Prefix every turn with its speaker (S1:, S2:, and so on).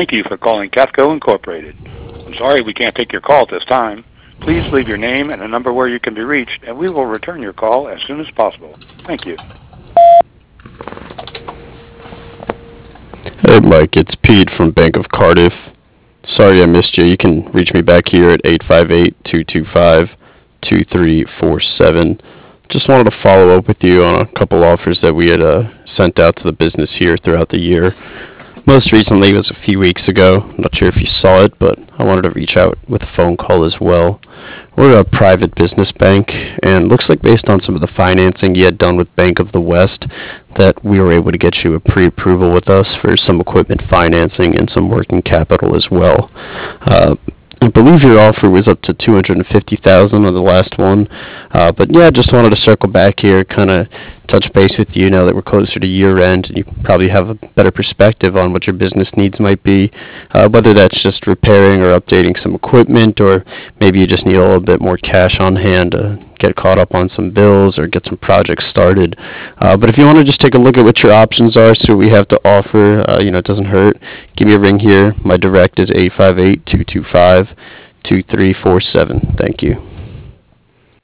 S1: Thank you for calling Cathco Incorporated. I'm sorry we can't take your call at this time. Please leave your name and a number where you can be reached, and we will return your call as soon as possible. Thank you.
S2: Hey Mike, it's Pete from Bank of Cardiff. Sorry I missed you. You can reach me back here at 858-225-2347. Just wanted to follow up with you on a couple offers that we had sent out to the business here throughout the year. Most recently was a few weeks ago. I'm not sure if you saw it, but I wanted to reach out with a phone call as well. We're a private business bank, and looks like based on some of the financing you had done with Bank of the West, that we were able to get you a pre-approval with us for some equipment financing and some working capital as well. I believe your offer was up to $250,000 on the last one, but yeah, just wanted to circle back here, kind of touch base with you now that we're closer to year end, and you probably have a better perspective on what your business needs might be, whether that's just repairing or updating some equipment, or maybe you just need a little bit more cash on hand to get caught up on some bills or get some projects started. But if you want to just take a look at what your options are, see what we have to offer, it doesn't hurt. Give me a ring here. My direct is 858-225-2347. Thank you.